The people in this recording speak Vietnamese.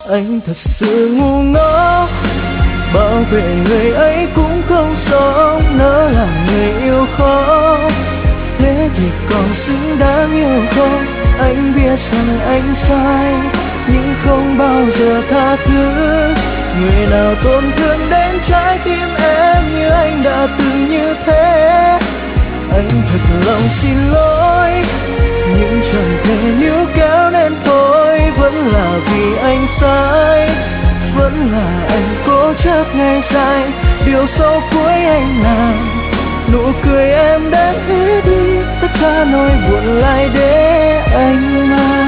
Anh thật sự ngu ngốc, bảo vệ người ấy cũng không sống, nỡ làm người yêu khó. Thế thì còn xứng đáng yêu không? Anh biết rằng anh sai, nhưng không bao giờ tha thứ. Người nào tổn thương đến trái tim em như anh đã từng như thế. Anh thật lòng xin lỗi, nhưng chẳng thể níu kéo nên thôi. Vẫn là vì anh sai, vẫn là anh cố chấp ngày dài. Điều sâu cuối anh làm, nụ cười em đến hết đi, tất cả nỗi buồn lại để anh mang.